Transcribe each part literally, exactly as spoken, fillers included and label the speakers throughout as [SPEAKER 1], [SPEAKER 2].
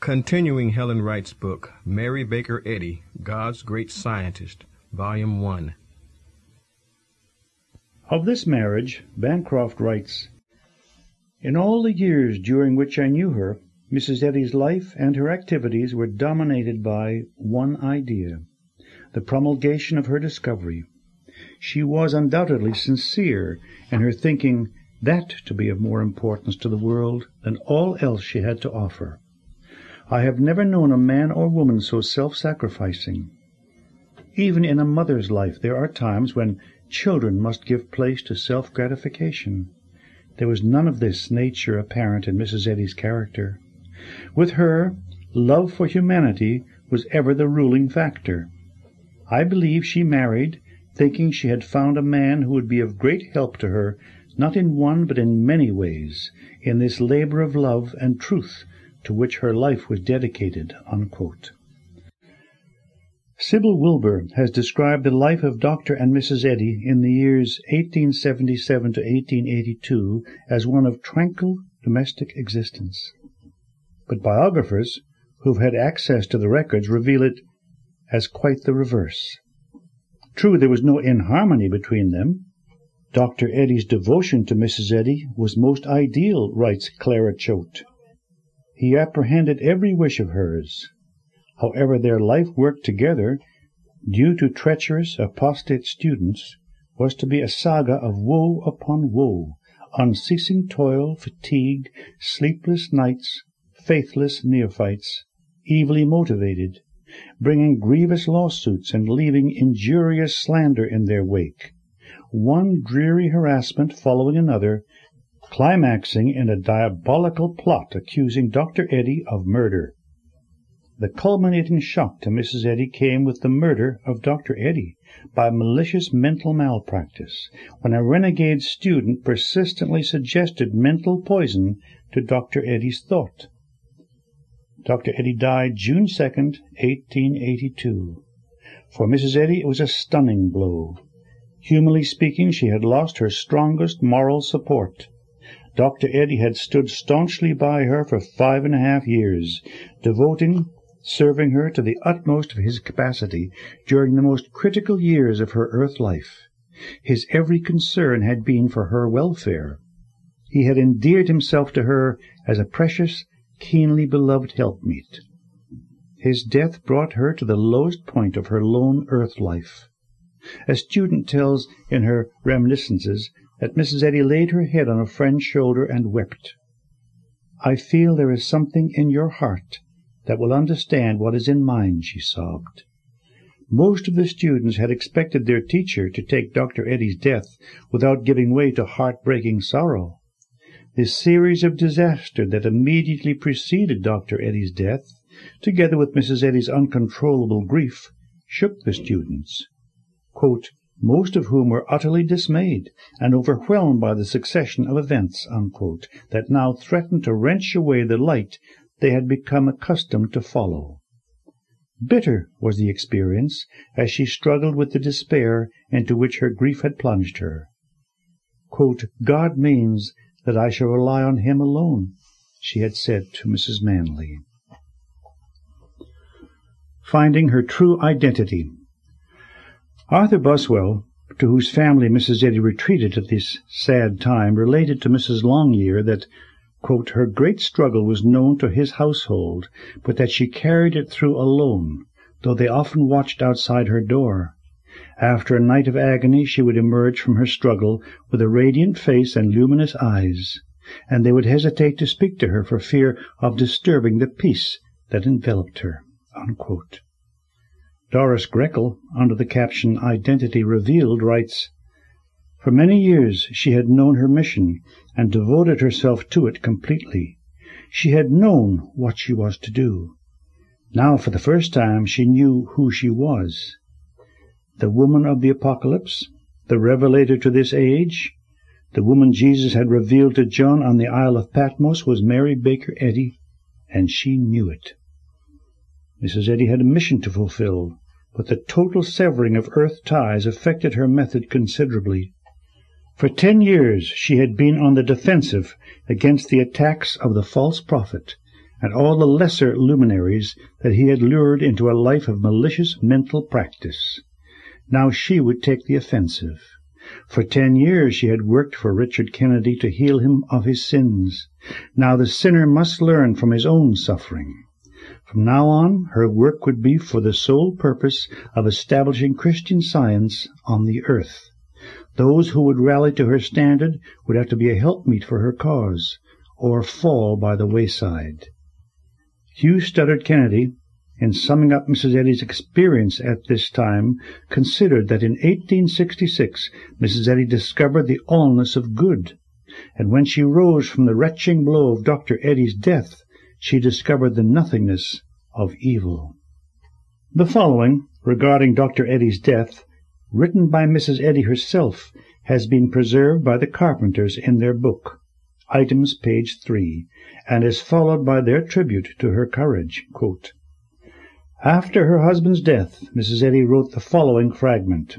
[SPEAKER 1] Continuing Helen Wright's book, Mary Baker Eddy, God's Great Scientist, Volume one.
[SPEAKER 2] Of this marriage, Bancroft writes, "In all the years during which I knew her, Missus Eddy's life and her activities were dominated by one idea, the promulgation of her discovery. She was undoubtedly sincere in her thinking that to be of more importance to the world than all else she had to offer. I have never known a man or woman so self-sacrificing. Even in a mother's life there are times when children must give place to self-gratification. There was none of this nature apparent in Missus Eddy's character. With her, love for humanity was ever the ruling factor. I believe she married, thinking she had found a man who would be of great help to her, not in one but in many ways, in this labor of love and truth to which her life was dedicated." Unquote. Sybil Wilbur has described the life of Doctor and Missus Eddy in the years eighteen seventy-seven to eighteen eighty-two as one of tranquil domestic existence. But biographers who've had access to the records reveal it as quite the reverse. True, there was no inharmony between them. Doctor Eddy's devotion to Missus Eddy was most ideal, writes Clara Choate. He apprehended every wish of hers. However, their life work together, due to treacherous apostate students, was to be a saga of woe upon woe, unceasing toil, fatigue, sleepless nights, faithless neophytes, evilly motivated, bringing grievous lawsuits and leaving injurious slander in their wake, one dreary harassment following another, climaxing in a diabolical plot accusing Doctor Eddy of murder. The culminating shock to Missus Eddy came with the murder of Doctor Eddy by malicious mental malpractice, when a renegade student persistently suggested mental poison to Doctor Eddy's thought. Doctor Eddy died June second, eighteen eighty-two. For Missus Eddy it was a stunning blow. Humanly speaking, she had lost her strongest moral support. Doctor Eddy had stood staunchly by her for five and a half years, devoting, serving her to the utmost of his capacity during the most critical years of her earth life. His every concern had been for her welfare. He had endeared himself to her as a precious, keenly beloved helpmeet. His death brought her to the lowest point of her lone earth life. A student tells in her reminiscences that Missus Eddy laid her head on a friend's shoulder and wept. "I feel there is something in your heart that will understand what is in mine," she sobbed. Most of the students had expected their teacher to take Doctor Eddy's death without giving way to heartbreaking sorrow. The series of disaster that immediately preceded Doctor Eddy's death, together with Missus Eddy's uncontrollable grief, shook the students, quote, most of whom were utterly dismayed and overwhelmed by the succession of events, unquote, that now threatened to wrench away the light they had become accustomed to follow. Bitter was the experience as she struggled with the despair into which her grief had plunged her. Quote, "God means that I shall rely on him alone," she had said to Missus Manley. Finding her true identity. Arthur Buswell, to whose family Missus Eddy retreated at this sad time, related to Missus Longyear that, quote, her great struggle was known to his household, but that she carried it through alone, though they often watched outside her door. After a night of agony she would emerge from her struggle with a radiant face and luminous eyes, and they would hesitate to speak to her for fear of disturbing the peace that enveloped her. Unquote. Doris Greckle, under the caption Identity Revealed, writes, "For many years she had known her mission and devoted herself to it completely. She had known what she was to do. Now, for the first time, she knew who she was. The woman of the Apocalypse, the revelator to this age, the woman Jesus had revealed to John on the Isle of Patmos was Mary Baker Eddy, and she knew it." Missus Eddy had a mission to fulfill, but the total severing of earth ties affected her method considerably. For ten years she had been on the defensive against the attacks of the false prophet, and all the lesser luminaries that he had lured into a life of malicious mental practice. Now she would take the offensive. For ten years she had worked for Richard Kennedy to heal him of his sins. Now the sinner must learn from his own suffering. From now on, her work would be for the sole purpose of establishing Christian Science on the earth. Those who would rally to her standard would have to be a helpmeet for her cause, or fall by the wayside. Hugh Studdert Kennedy, in summing up Missus Eddy's experience at this time, considered that in eighteen sixty-six Missus Eddy discovered the allness of good, and when she rose from the retching blow of Doctor Eddy's death, she discovered the nothingness of evil. The following, regarding Doctor Eddy's death, written by Missus Eddy herself, has been preserved by the Carpenters in their book, items page three, and is followed by their tribute to her courage. Quote, "After her husband's death, Missus Eddy wrote the following fragment.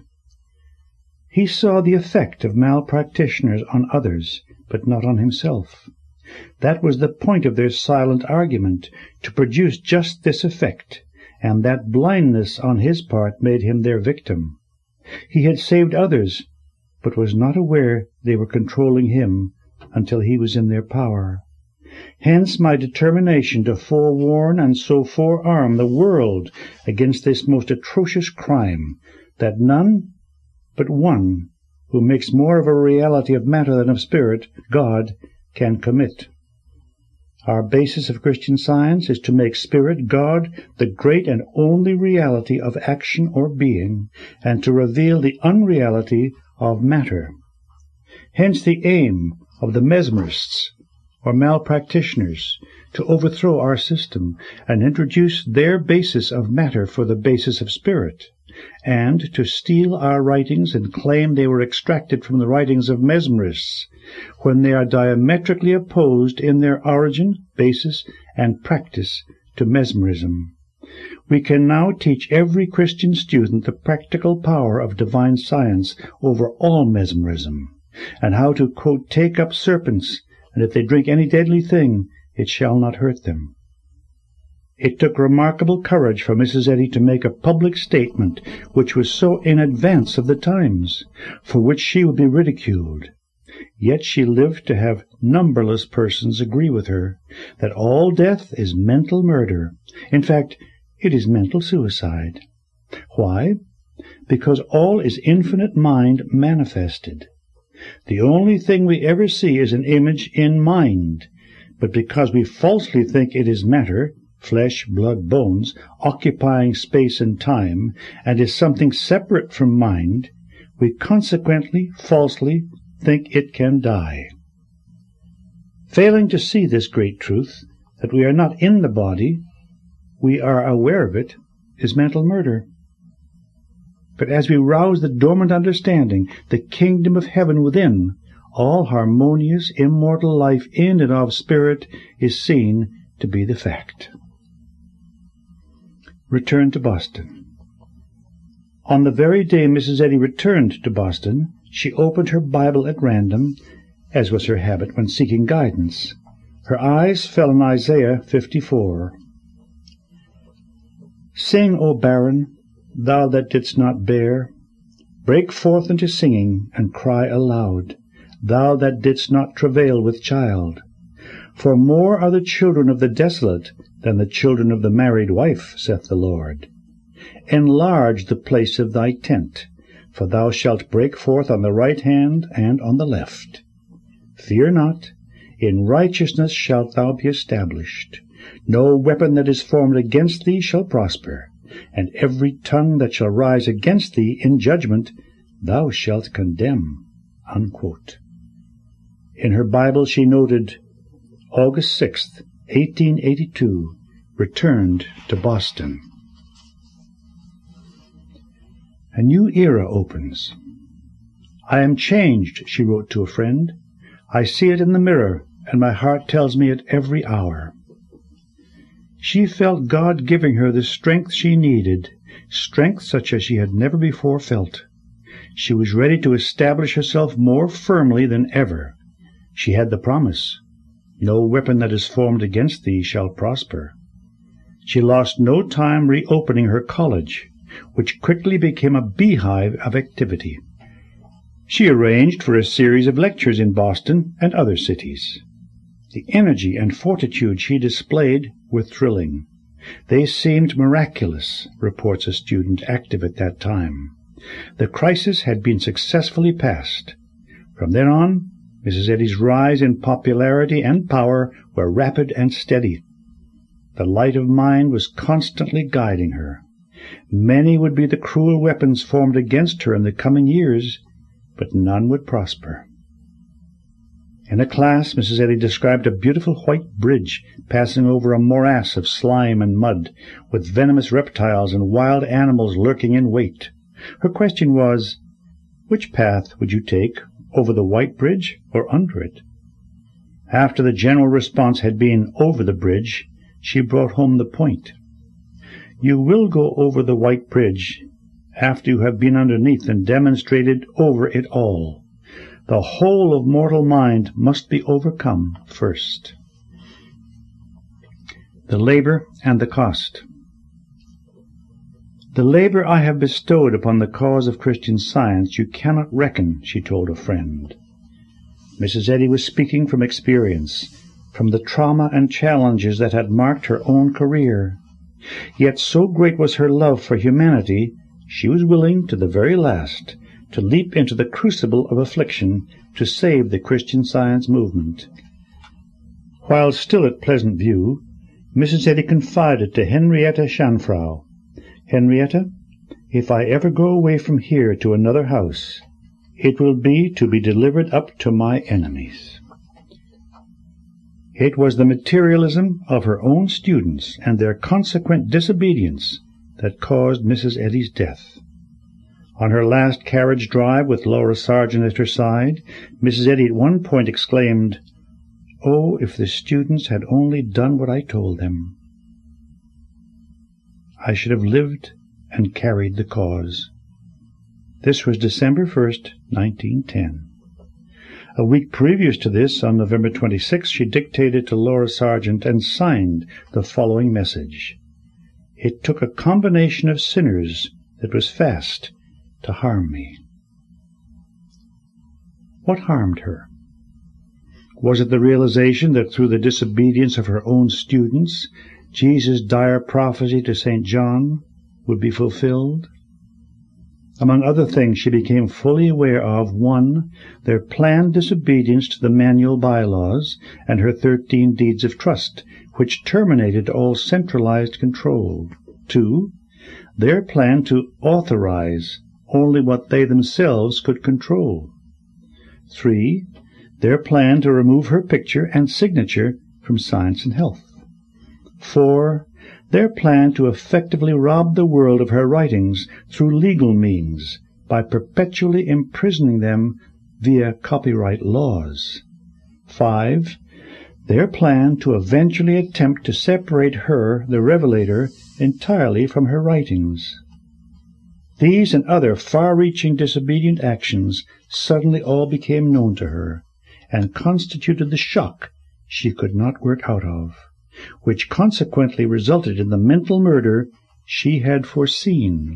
[SPEAKER 2] He saw the effect of malpractitioners on others, but not on himself. That was the point of their silent argument, to produce just this effect, and that blindness on his part made him their victim. He had saved others, but was not aware they were controlling him until he was in their power. Hence my determination to forewarn and so forearm the world against this most atrocious crime, that none but one, who makes more of a reality of matter than of spirit, God, can commit. Our basis of Christian Science is to make spirit, God, the great and only reality of action or being, and to reveal the unreality of matter. Hence the aim of the mesmerists, or malpractitioners, to overthrow our system and introduce their basis of matter for the basis of spirit, and to steal our writings and claim they were extracted from the writings of mesmerists, when they are diametrically opposed in their origin, basis, and practice to mesmerism. We can now teach every Christian student the practical power of divine science over all mesmerism, and how to, quote, take up serpents, and if they drink any deadly thing, it shall not hurt them. It took remarkable courage for Missus Eddy to make a public statement which was so in advance of the times, for which she would be ridiculed. Yet she lived to have numberless persons agree with her that all death is mental murder. In fact, it is mental suicide. Why? Because all is infinite mind manifested. The only thing we ever see is an image in mind, but because we falsely think it is matter, flesh, blood, bones, occupying space and time, and is something separate from mind, we consequently, falsely, think it can die. Failing to see this great truth, that we are not in the body, we are aware of it, is mental murder. But as we rouse the dormant understanding, the kingdom of heaven within, all harmonious, immortal life in and of spirit is seen to be the fact. Return to Boston. On the very day Missus Eddy returned to Boston, she opened her Bible at random, as was her habit when seeking guidance. Her eyes fell on Isaiah fifty-four. Sing, O barren, thou that didst not bear, break forth into singing, and cry aloud, thou that didst not travail with child. For more are the children of the desolate than the children of the married wife, saith the Lord. Enlarge the place of thy tent, for thou shalt break forth on the right hand and on the left. Fear not, in righteousness shalt thou be established. No weapon that is formed against thee shall prosper, and every tongue that shall rise against thee in judgment thou shalt condemn. Unquote. In her Bible she noted, August sixth, eighteen eighty-two, returned to Boston. A new era opens. I am changed, she wrote to a friend. I see it in the mirror, and my heart tells me it every hour. She felt God giving her the strength she needed, strength such as she had never before felt. She was ready to establish herself more firmly than ever. She had the promise. No weapon that is formed against thee shall prosper. She lost no time reopening her college, which quickly became a beehive of activity. She arranged for a series of lectures in Boston and other cities. The energy and fortitude she displayed were thrilling. They seemed miraculous, reports a student active at that time. The crisis had been successfully passed. From then on, Missus Eddy's rise in popularity and power were rapid and steady. The light of mind was constantly guiding her. Many would be the cruel weapons formed against her in the coming years, but none would prosper. In a class, Missus Eddy described a beautiful white bridge passing over a morass of slime and mud, with venomous reptiles and wild animals lurking in wait. Her question was, which path would you take, over the white bridge or under it? After the general response had been over the bridge, she brought home the point. You will go over the white bridge after you have been underneath and demonstrated over it all. The whole of mortal mind must be overcome first. The labor and the cost. The labor I have bestowed upon the cause of Christian Science you cannot reckon, she told a friend. Missus Eddy was speaking from experience, from the trauma and challenges that had marked her own career. Yet so great was her love for humanity, she was willing to the very last to leap into the crucible of affliction to save the Christian Science movement. While still at Pleasant View, Missus Eddy confided to Henrietta Schanfrau, Henrietta, if I ever go away from here to another house, it will be to be delivered up to my enemies. It was the materialism of her own students and their consequent disobedience that caused Missus Eddy's death. On her last carriage drive with Laura Sargent at her side, Missus Eddy at one point exclaimed, "Oh, if the students had only done what I told them, I should have lived and carried the cause." This was December first, nineteen ten. A week previous to this, on November twenty-sixth, she dictated to Laura Sargent and signed the following message. It took a combination of sinners that was fast to harm me. What harmed her? Was it the realization that through the disobedience of her own students, Jesus' dire prophecy to Saint John would be fulfilled? Among other things, she became fully aware of, one, their planned disobedience to the manual bylaws and her thirteen deeds of trust, which terminated all centralized control. Two, their plan to authorize only what they themselves could control. Three, their plan to remove her picture and signature from Science and Health. Four, their plan to effectively rob the world of her writings through legal means by perpetually imprisoning them via copyright laws. Five, their plan to eventually attempt to separate her, the revelator, entirely from her writings. These and other far-reaching disobedient actions suddenly all became known to her, and constituted the shock she could not work out of, which consequently resulted in the mental murder she had foreseen.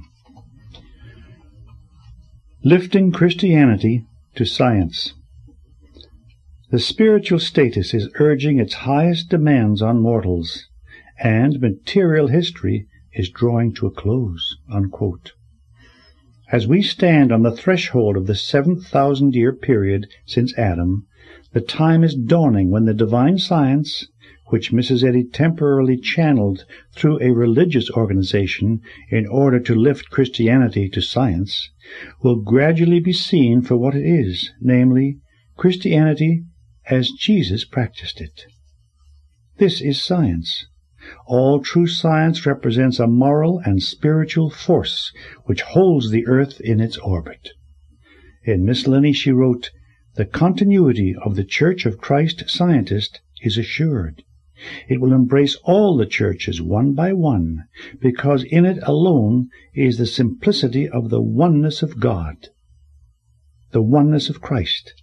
[SPEAKER 2] Lifting Christianity to Science. The spiritual status is urging its highest demands on mortals, and material history is drawing to a close. Unquote. As we stand on the threshold of the seventh thousand-year period since Adam, the time is dawning when the divine science, which Missus Eddy temporarily channeled through a religious organization in order to lift Christianity to science, will gradually be seen for what it is, namely, Christianity as Jesus practiced it. This is science. All true science represents a moral and spiritual force which holds the earth in its orbit. In Miscellany she wrote, "The continuity of the Church of Christ Scientist is assured. It will embrace all the churches one by one, because in it alone is the simplicity of the oneness of God, the oneness of Christ,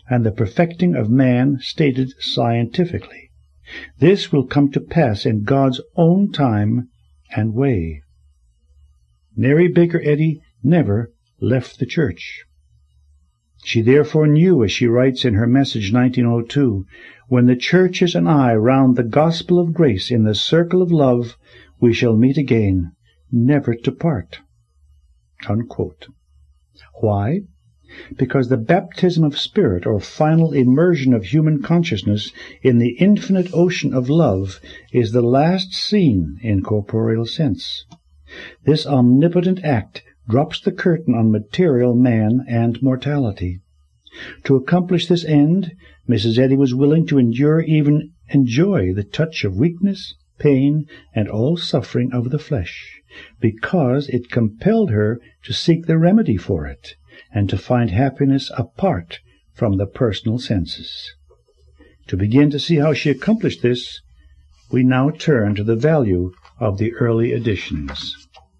[SPEAKER 2] and the perfecting of man stated scientifically. This will come to pass in God's own time and way. Mary Baker Eddy never left the church. She therefore knew, as she writes in her message nineteen oh two, "When the churches and I round the gospel of grace in the circle of love, we shall meet again, never to part." Unquote. Why? Because the baptism of spirit, or final immersion of human consciousness in the infinite ocean of love, is the last seen in corporeal sense. This omnipotent act drops the curtain on material man and mortality. To accomplish this end, Missus Eddy was willing to endure, even enjoy, the touch of weakness, pain, and all suffering of the flesh, because it compelled her to seek the remedy for it, and to find happiness apart from the personal senses. To begin to see how she accomplished this, we now turn to the value of the early editions.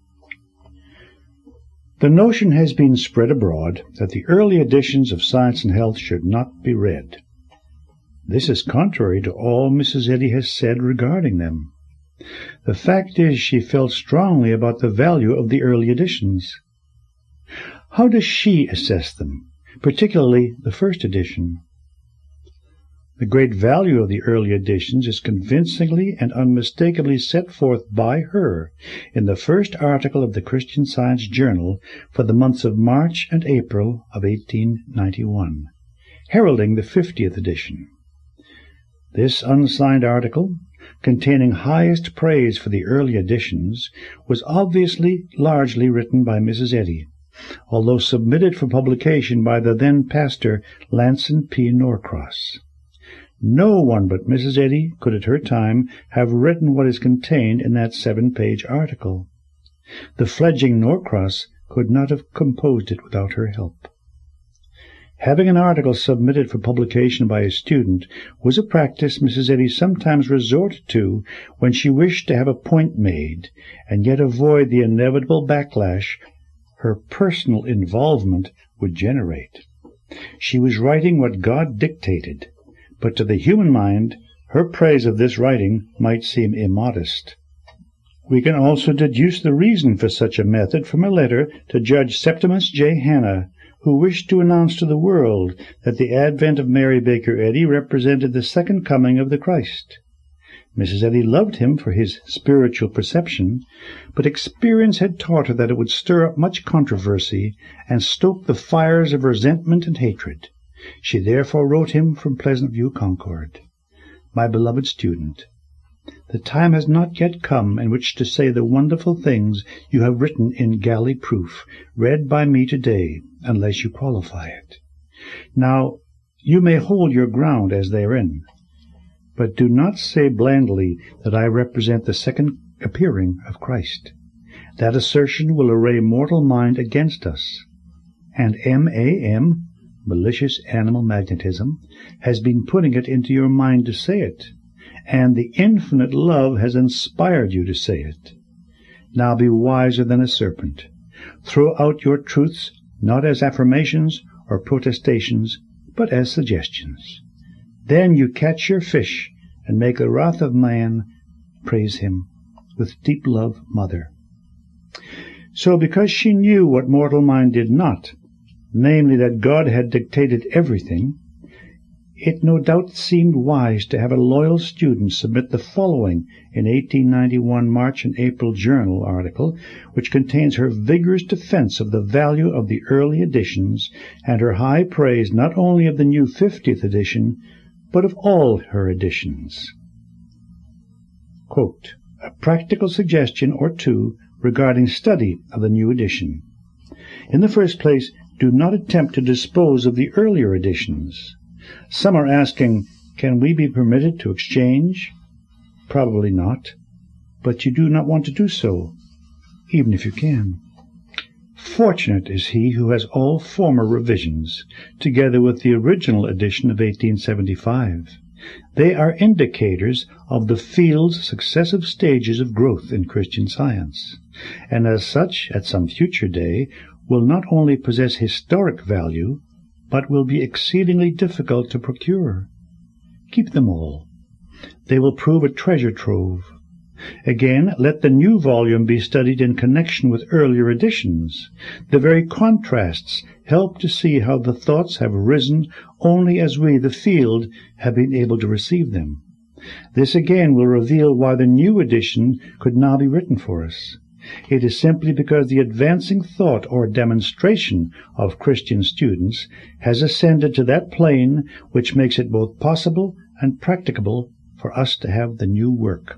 [SPEAKER 2] The notion has been spread abroad that the early editions of Science and Health should not be read. This is contrary to all Missus Eddy has said regarding them. The fact is, she felt strongly about the value of the early editions. How does she assess them, particularly the first edition? The great value of the early editions is convincingly and unmistakably set forth by her in the first article of the Christian Science Journal for the months of March and April of eighteen ninety-one, heralding the fiftieth edition. This unsigned article, containing highest praise for the early editions, was obviously largely written by Missus Eddy, although submitted for publication by the then pastor Lanson P. Norcross. No one but Missus Eddy could at her time have written what is contained in that seven-page article. The fledgling Norcross could not have composed it without her help. Having an article submitted for publication by a student was a practice Missus Eddy sometimes resorted to when she wished to have a point made, and yet avoid the inevitable backlash her personal involvement would generate. She was writing what God dictated, but to the human mind, her praise of this writing might seem immodest. We can also deduce the reason for such a method from a letter to Judge Septimus J. Hanna, who wished to announce to the world that the advent of Mary Baker Eddy represented the second coming of the Christ. Missus Eddy loved him for his spiritual perception, but experience had taught her that it would stir up much controversy and stoke the fires of resentment and hatred. She therefore wrote him from Pleasant View, Concord. My beloved student, the time has not yet come in which to say the wonderful things you have written in galley proof, read by me today, unless you qualify it. Now, you may hold your ground as therein, but do not say blandly that I represent the second appearing of Christ. That assertion will array mortal mind against us, and M A M, malicious animal magnetism, has been putting it into your mind to say it, and the infinite love has inspired you to say it. Now be wiser than a serpent. Throw out your truths not as affirmations or protestations, but as suggestions. Then you catch your fish and make the wrath of man praise him. With deep love, Mother. So because she knew what mortal mind did not, namely that God had dictated everything, it no doubt seemed wise to have a loyal student submit the following in eighteen ninety-one March and April Journal article, which contains her vigorous defense of the value of the early editions and her high praise not only of the new fiftieth edition, but of all her editions. Quote, a practical suggestion or two regarding study of the new edition. In the first place, do not attempt to dispose of the earlier editions. Some are asking, can we be permitted to exchange? Probably not, but you do not want to do so, even if you can. Fortunate is he who has all former revisions, together with the original edition of eighteen seventy-five. They are indicators of the field's successive stages of growth in Christian Science, and as such, at some future day, will not only possess historic value, but will be exceedingly difficult to procure. Keep them all. They will prove a treasure trove. Again, let the new volume be studied in connection with earlier editions. The very contrasts help to see how the thoughts have arisen only as we, the field, have been able to receive them. This again will reveal why the new edition could now be written for us. It is simply because the advancing thought or demonstration of Christian students has ascended to that plane which makes it both possible and practicable for us to have the new work.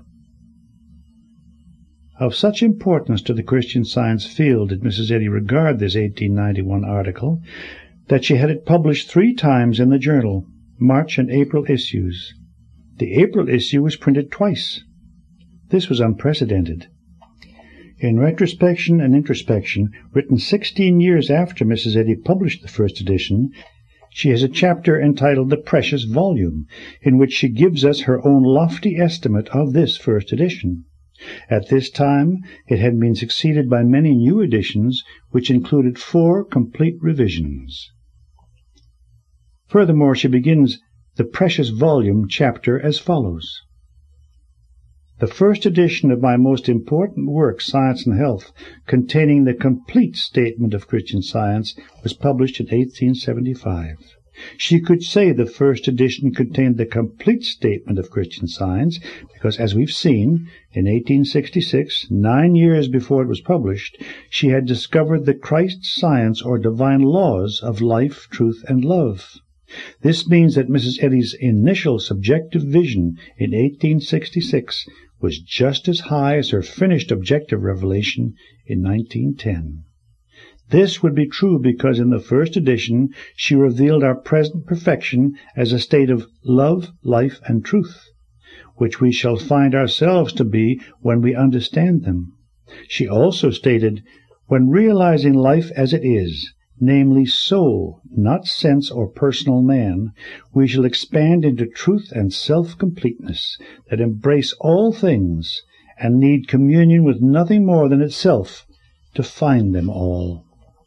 [SPEAKER 2] Of such importance to the Christian Science field did Missus Eddy regard this eighteen ninety-one article that she had it published three times in the journal, March and April issues. The April issue was printed twice. This was unprecedented. In Retrospection and Introspection, written sixteen years after Missus Eddy published the first edition, she has a chapter entitled The Precious Volume, in which she gives us her own lofty estimate of this first edition. At this time, it had been succeeded by many new editions, which included four complete revisions. Furthermore, she begins the Precious Volume chapter as follows. The first edition of my most important work, Science and Health, containing the complete statement of Christian Science, was published in eighteen seventy-five. She could say the first edition contained the complete statement of Christian Science because, as we've seen, in eighteen sixty-six, nine years before it was published, she had discovered the Christ science or divine laws of life, truth, and love. This means that Missus Eddy's initial subjective vision in eighteen sixty-six was just as high as her finished objective revelation in nineteen ten. This would be true because in the first edition she revealed our present perfection as a state of love, life, and truth, which we shall find ourselves to be when we understand them. She also stated, when realizing life as it is, namely soul, not sense or personal man, we shall expand into truth and self-completeness that embrace all things and need communion with nothing more than itself to find them all.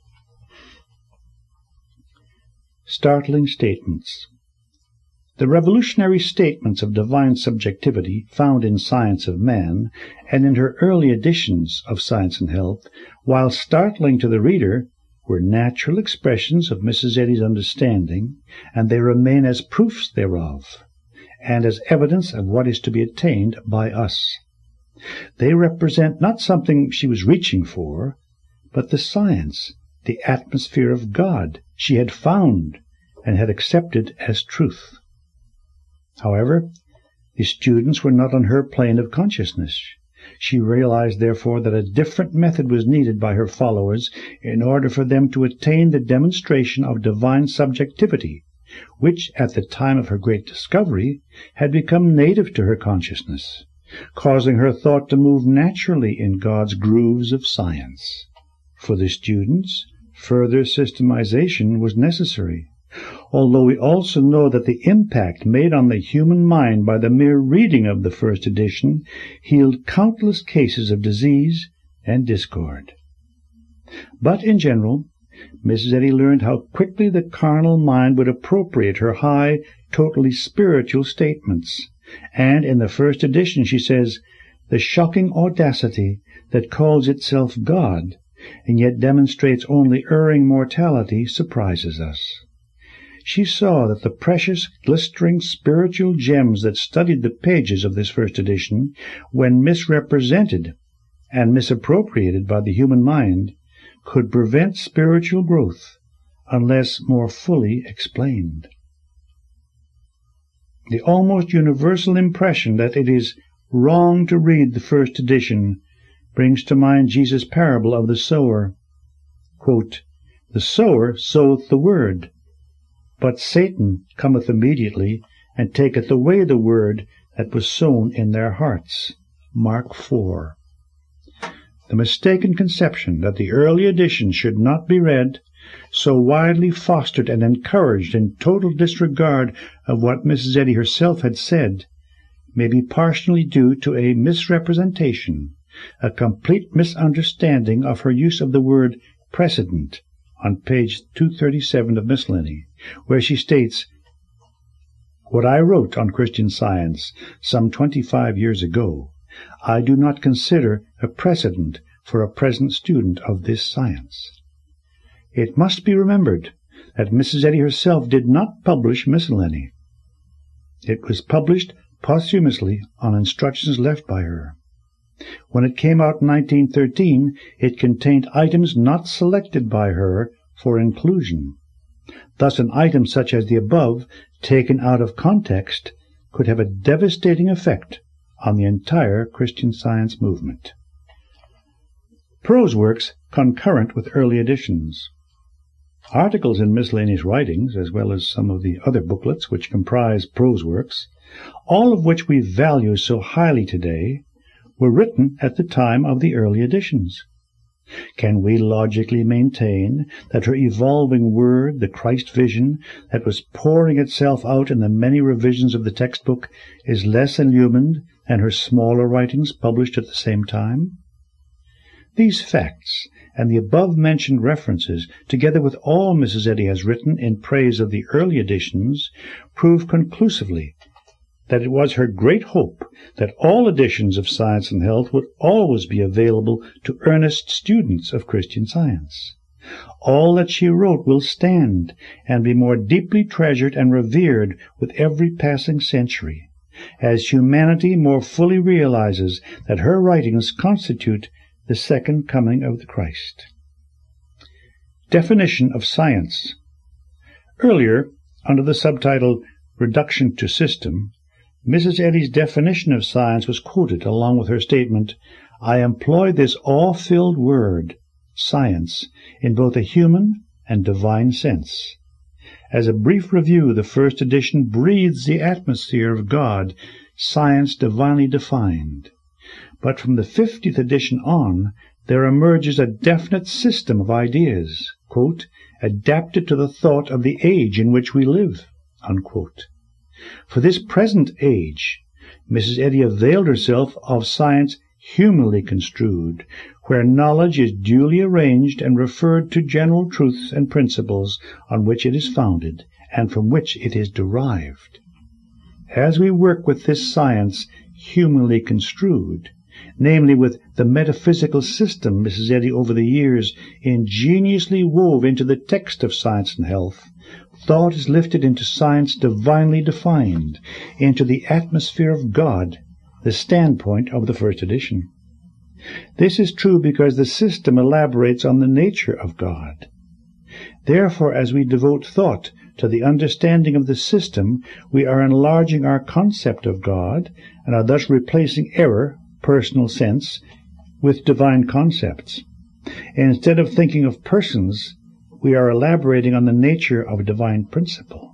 [SPEAKER 2] Startling statements. The revolutionary statements of divine subjectivity found in Science of Man and in her early editions of Science and Health, while startling to the reader, were natural expressions of Missus Eddy's understanding, and they remain as proofs thereof, and as evidence of what is to be attained by us. They represent not something she was reaching for, but the science, the atmosphere of God she had found and had accepted as truth. However, the students were not on her plane of consciousness. She realized, therefore, that a different method was needed by her followers in order for them to attain the demonstration of divine subjectivity, which, at the time of her great discovery, had become native to her consciousness, causing her thought to move naturally in God's grooves of science. For the students, further systemization was necessary, although we also know that the impact made on the human mind by the mere reading of the first edition healed countless cases of disease and discord. But in general, Missus Eddy learned how quickly the carnal mind would appropriate her high, totally spiritual statements, and in the first edition she says, the shocking audacity that calls itself God and yet demonstrates only erring mortality surprises us. She saw that the precious, glistering spiritual gems that studied the pages of this first edition, when misrepresented and misappropriated by the human mind, could prevent spiritual growth unless more fully explained. The almost universal impression that it is wrong to read the first edition brings to mind Jesus' parable of the sower. Quote, the sower soweth the word, but Satan cometh immediately, and taketh away the word that was sown in their hearts. Mark four. The mistaken conception that the early edition should not be read, so widely fostered and encouraged in total disregard of what Missus Eddy herself had said, may be partially due to a misrepresentation, a complete misunderstanding of her use of the word precedent on page two thirty-seven of Miscellany, where she states, "What I wrote on Christian Science some twenty-five years ago, I do not consider a precedent for a present student of this science." It must be remembered that Missus Eddy herself did not publish Miscellany. It was published posthumously on instructions left by her. When it came out in nineteen thirteen, it contained items not selected by her for inclusion. Thus an item such as the above, taken out of context, could have a devastating effect on the entire Christian Science movement. Prose works concurrent with early editions. Articles in miscellaneous writings, as well as some of the other booklets which comprise prose works, all of which we value so highly today, were written at the time of the early editions. Can we logically maintain that her evolving word, the Christ vision, that was pouring itself out in the many revisions of the textbook, is less illumined than her smaller writings published at the same time? These facts, and the above-mentioned references, together with all Missus Eddy has written in praise of the early editions, prove conclusively that it was her great hope that all editions of Science and Health would always be available to earnest students of Christian Science. All that she wrote will stand and be more deeply treasured and revered with every passing century, as humanity more fully realizes that her writings constitute the second coming of the Christ. Definition of Science. Earlier, under the subtitle Reduction to System, Missus Eddy's definition of science was quoted along with her statement, "I employ this awe-filled word, science, in both a human and divine sense. As a brief review, the first edition breathes the atmosphere of God, science divinely defined. But from the fiftieth edition on, there emerges a definite system of ideas, quote, adapted to the thought of the age in which we live," unquote. For this present age, Missus Eddy availed herself of science humanly construed, where knowledge is duly arranged and referred to general truths and principles on which it is founded, and from which it is derived. As we work with this science humanly construed, namely with the metaphysical system Missus Eddy over the years ingeniously wove into the text of Science and Health, thought is lifted into science divinely defined, into the atmosphere of God, the standpoint of the first edition. This is true because the system elaborates on the nature of God. Therefore, as we devote thought to the understanding of the system, we are enlarging our concept of God, and are thus replacing error, personal sense, with divine concepts. Instead of thinking of persons, we are elaborating on the nature of a divine principle.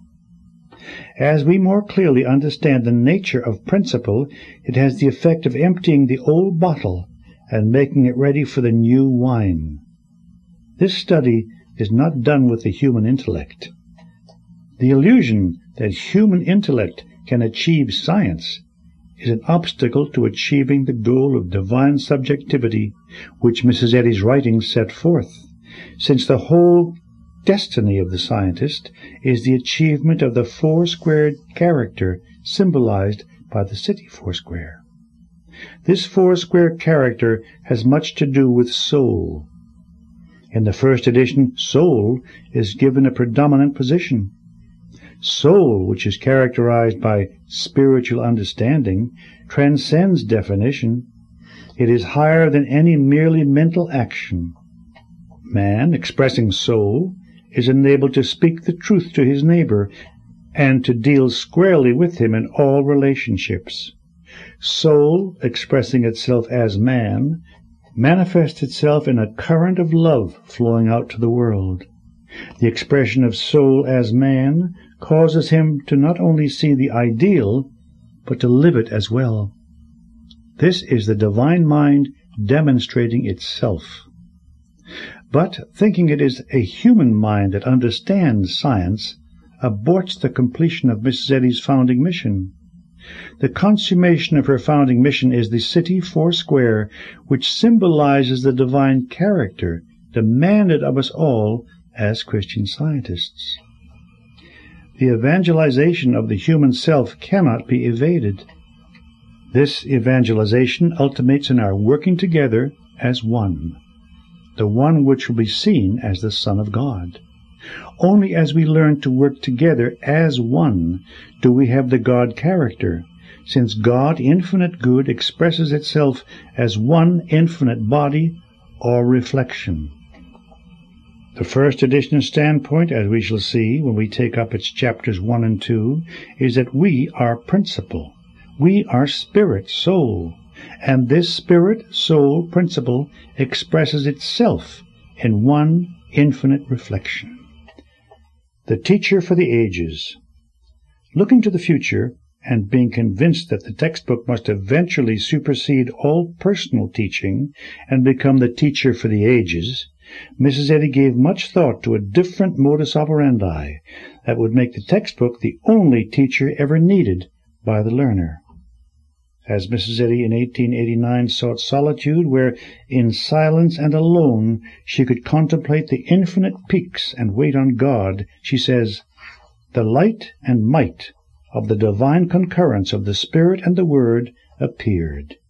[SPEAKER 2] As we more clearly understand the nature of principle, it has the effect of emptying the old bottle and making it ready for the new wine. This study is not done with the human intellect. The illusion that human intellect can achieve science is an obstacle to achieving the goal of divine subjectivity which Missus Eddy's writings set forth, since the whole destiny of the scientist is the achievement of the four-squared character symbolized by the city foursquare. This four-square character has much to do with soul. In the first edition, soul is given a predominant position. Soul, which is characterized by spiritual understanding, transcends definition. It is higher than any merely mental action. Man, expressing soul, is enabled to speak the truth to his neighbor and to deal squarely with him in all relationships. Soul, expressing itself as man, manifests itself in a current of love flowing out to the world. The expression of soul as man causes him to not only see the ideal, but to live it as well. This is the divine mind demonstrating itself. But thinking it is a human mind that understands science aborts the completion of Missus Eddy's founding mission. The consummation of her founding mission is the city foursquare, which symbolizes the divine character demanded of us all as Christian scientists. the evangelization of the human self cannot be evaded. This evangelization ultimates in our working together as one, the one which will be seen as the Son of God. Only as we learn to work together as one do we have the God character, since God, infinite good, expresses itself as one infinite body or reflection. The first edition standpoint, as we shall see when we take up its chapters one and two, is that we are principle. We are spirit, soul, and this spirit, soul, principle expresses itself in one infinite reflection. The teacher for the ages. Looking to the future, and being convinced that the textbook must eventually supersede all personal teaching and become the teacher for the ages, Missus Eddy gave much thought to a different modus operandi that would make the textbook the only teacher ever needed by the learner. As Missus Eddy in eighteen eighty-nine sought solitude where, in silence and alone, she could contemplate the infinite peaks and wait on God, she says, "The light and might of the divine concurrence of the Spirit and the Word appeared.